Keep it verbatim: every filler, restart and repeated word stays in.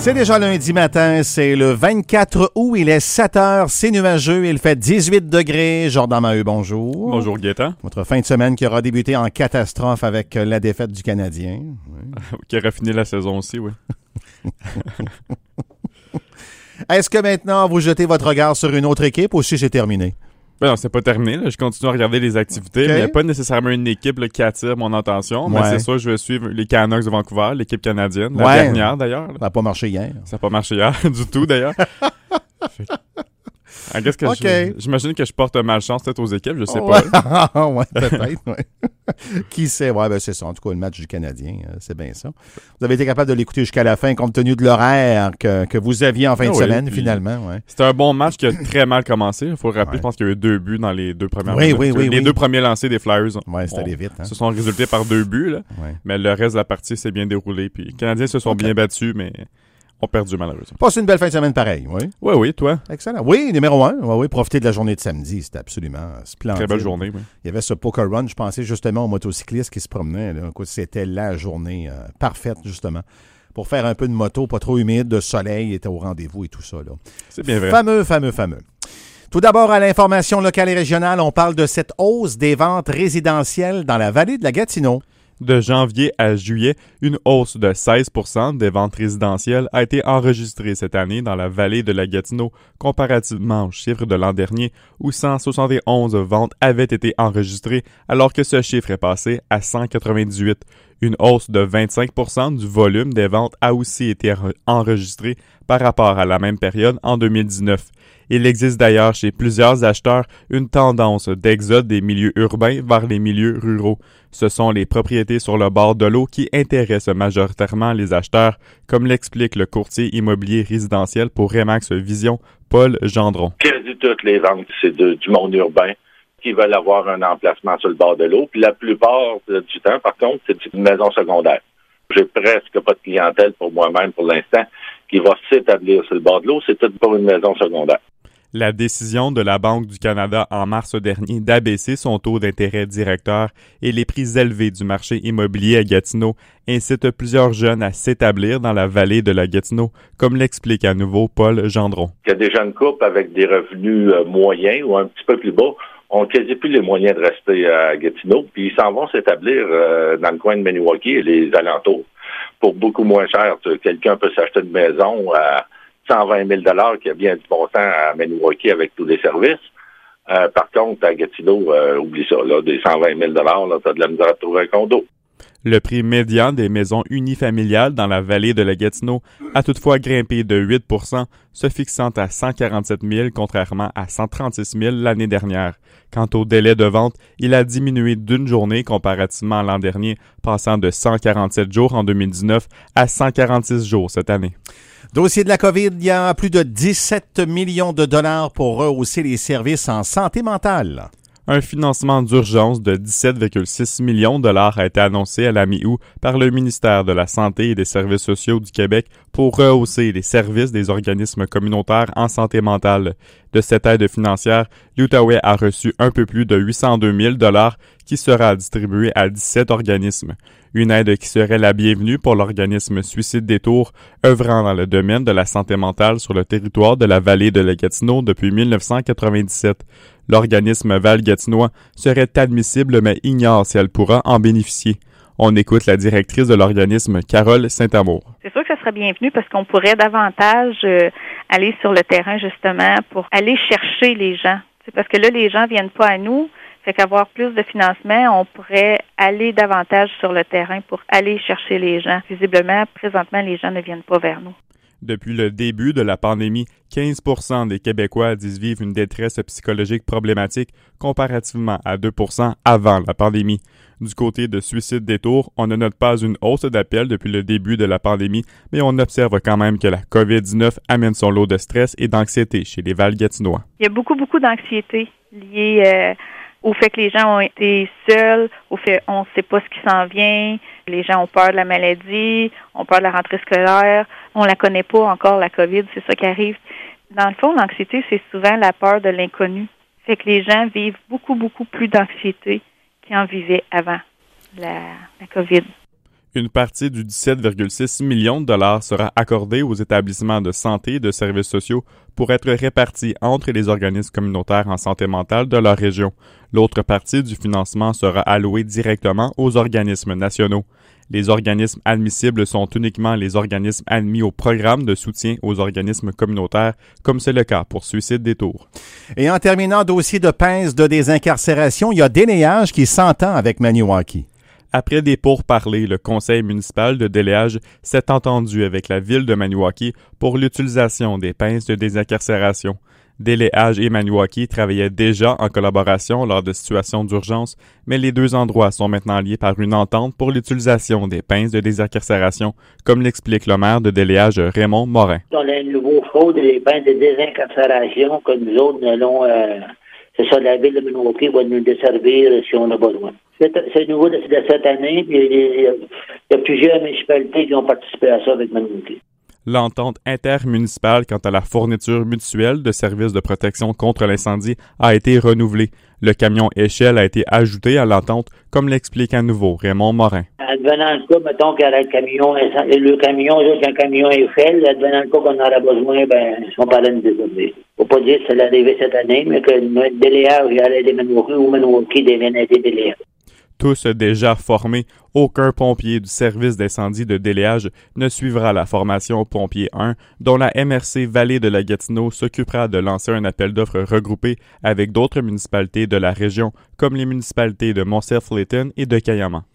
C'est déjà lundi matin, c'est le vingt-quatre août, il est sept heures, c'est nuageux, il fait dix-huit degrés. Jordan Maheu, bonjour. Bonjour Gaétan. Votre fin de semaine qui aura débuté en catastrophe avec la défaite du Canadien. Oui. Qui aura fini la saison aussi, oui. Est-ce que maintenant vous jetez votre regard sur une autre équipe ou si c'est terminé? Ben non, c'est pas terminé. Là. Je continue à regarder les activités. Okay. Mais il n'y a pas nécessairement une équipe là, qui attire mon attention. Mais ouais. c'est sûr, je vais suivre les Canucks de Vancouver, l'équipe canadienne, la ouais. dernière d'ailleurs. Là. Ça n'a pas marché hier. Ça n'a pas marché hier du tout d'ailleurs. Fait... Ah, qu'est-ce que okay. je... J'imagine que je porte malchance peut-être aux équipes, je sais ouais. pas. ouais, peut-être. Ouais. Qui sait? Ouais, ben c'est ça. En tout cas, le match du Canadien, c'est bien ça. Vous avez été capable de l'écouter jusqu'à la fin, compte tenu de l'horaire que, que vous aviez en fin ah de oui, semaine, finalement. Ouais. C'était un bon match qui a très mal commencé. Il faut le rappeler, ouais. Je pense qu'il y a eu deux buts dans les deux premières oui, oui, oui, Les oui. deux premiers lancers des Flyers ouais, c'était allé vite. Hein. se sont résultés par deux buts. Là. Ouais. Mais le reste de la partie s'est bien déroulé. Puis les Canadiens se sont okay. bien battus, mais... ont perdu malheureusement. Passez une belle fin de semaine pareil, oui. Oui, oui, toi. Excellent. Oui, numéro un. Oui, oui, profitez de la journée de samedi. C'était absolument splendide. Très belle journée, oui. Il y avait ce poker run. Je pensais justement aux motocyclistes qui se promenaient. Là. C'était la journée euh, parfaite, justement, pour faire un peu de moto, pas trop humide, de soleil, était au rendez-vous et tout ça. Là. C'est bien vrai. Fameux, fameux, fameux. Tout d'abord, à l'information locale et régionale, on parle de cette hausse des ventes résidentielles dans la vallée de la Gatineau. De janvier à juillet, une hausse de seize pour cent des ventes résidentielles a été enregistrée cette année dans la vallée de la Gatineau, comparativement au chiffre de l'an dernier où cent soixante et onze ventes avaient été enregistrées, alors que ce chiffre est passé à cent quatre-vingt-dix-huit. Une hausse de vingt-cinq pour cent du volume des ventes a aussi été enregistrée par rapport à la même période en deux mille dix-neuf. Il existe d'ailleurs chez plusieurs acheteurs une tendance d'exode des milieux urbains vers les milieux ruraux. Ce sont les propriétés sur le bord de l'eau qui intéressent majoritairement les acheteurs, comme l'explique le courtier immobilier résidentiel pour Remax Vision, Paul Gendron. Quasi toutes les ventes, c'est de, du monde urbain qui veulent avoir un emplacement sur le bord de l'eau. Puis la plupart du temps, par contre, c'est une maison secondaire. J'ai presque pas de clientèle pour moi-même pour l'instant qui va s'établir sur le bord de l'eau. C'est tout pour une maison secondaire. La décision de la Banque du Canada en mars dernier d'abaisser son taux d'intérêt directeur et les prix élevés du marché immobilier à Gatineau incite plusieurs jeunes à s'établir dans la vallée de la Gatineau, comme l'explique à nouveau Paul Gendron. Il y a des jeunes couples avec des revenus euh, moyens ou un petit peu plus bas ont quasi plus les moyens de rester à Gatineau, puis ils s'en vont s'établir euh, dans le coin de Maniwaki et les alentours pour beaucoup moins cher. Quelqu'un peut s'acheter une maison à cent vingt mille dollars qui a bien du bon temps à Maniwaki avec tous les services. Euh, par contre, à Gatineau, euh, oublie ça, là, des cent vingt mille dollars, là, t'as de la misère à trouver un condo. Le prix médian des maisons unifamiliales dans la vallée de la Gatineau a toutefois grimpé de huit pour cent, se fixant à cent quarante-sept mille contrairement à cent trente-six mille l'année dernière. Quant au délai de vente, il a diminué d'une journée comparativement à l'an dernier, passant de cent quarante-sept jours en deux mille dix-neuf à cent quarante-six jours cette année. Dossier de la COVID, il y a plus de dix-sept millions de dollars pour rehausser les services en santé mentale. Un financement d'urgence de dix-sept virgule six millions de dollars a été annoncé à la mi-août par le ministère de la Santé et des Services sociaux du Québec pour rehausser les services des organismes communautaires en santé mentale. De cette aide financière, l'Outaouais a reçu un peu plus de huit cent deux mille dollars qui sera distribuée à dix-sept organismes. Une aide qui serait la bienvenue pour l'organisme Suicide Détour, œuvrant dans le domaine de la santé mentale sur le territoire de la vallée de la Gatineau depuis dix-neuf cent quatre-vingt-dix-sept. L'organisme Val-Gatinois serait admissible mais ignore si elle pourra en bénéficier. On écoute la directrice de l'organisme, Carole Saint-Amour. C'est sûr que ça serait bienvenu parce qu'on pourrait davantage euh, aller sur le terrain justement pour aller chercher les gens. C'est parce que là, les gens viennent pas à nous. Fait qu'avoir plus de financement, on pourrait aller davantage sur le terrain pour aller chercher les gens. Visiblement, présentement, les gens ne viennent pas vers nous. Depuis le début de la pandémie, quinze pour cent des Québécois disent vivre une détresse psychologique problématique comparativement à deux pour cent avant la pandémie. Du côté de Suicide Détour, on ne note pas une hausse d'appels depuis le début de la pandémie, mais on observe quand même que la covid dix-neuf amène son lot de stress et d'anxiété chez les Val-Gatinois. Il y a beaucoup, beaucoup d'anxiété liée euh, au fait que les gens ont été seuls, au fait qu'on ne sait pas ce qui s'en vient, les gens ont peur de la maladie, ont peur de la rentrée scolaire, on la connaît pas encore, la COVID, c'est ça qui arrive. Dans le fond, l'anxiété, c'est souvent la peur de l'inconnu. Fait que les gens vivent beaucoup, beaucoup plus d'anxiété qu'ils en vivaient avant la, la COVID. Une partie du dix-sept virgule six millions de dollars sera accordée aux établissements de santé et de services sociaux pour être répartie entre les organismes communautaires en santé mentale de leur région. L'autre partie du financement sera allouée directement aux organismes nationaux. Les organismes admissibles sont uniquement les organismes admis au programme de soutien aux organismes communautaires, comme c'est le cas pour Suicide Détour. Et en terminant, dossier de pince de désincarcération, il y a Déléage qui s'entend avec Maniwaki. Après des pourparlers, le conseil municipal de Déléage s'est entendu avec la ville de Maniwaki pour l'utilisation des pinces de désincarcération. Déléage et Maniwaki travaillaient déjà en collaboration lors de situations d'urgence, mais les deux endroits sont maintenant liés par une entente pour l'utilisation des pinces de désincarcération, comme l'explique le maire de Déléage, Raymond Morin. On a un nouveau fraude des pinces de désincarcération que nous autres, nous allons, euh, c'est ça, la ville de Maniwaki va nous desservir si on a besoin. C'est, c'est nouveau de, de cette année, puis il y, a, il y a plusieurs municipalités qui ont participé à ça avec Maniwaki. L'entente intermunicipale quant à la fourniture mutuelle de services de protection contre l'incendie a été renouvelée. Le camion échelle a été ajouté à l'entente, comme l'explique à nouveau Raymond Morin. Advenant le cas, mettons qu'il y a le camion, le camion, un camion échelle, advenant le cas qu'on aura besoin, ben, on parlait de désormais. Faut pas dire que ça allait arriver cette année, mais que notre Déléage allait aider Maniwaki ou Maniwaki devienne aider Déléage. Tous déjà formés, aucun pompier du service d'incendie de Déléage ne suivra la formation Pompier un, dont la M R C Vallée de la Gatineau s'occupera de lancer un appel d'offres regroupé avec d'autres municipalités de la région, comme les municipalités de Moncef-Léton et de Cayama.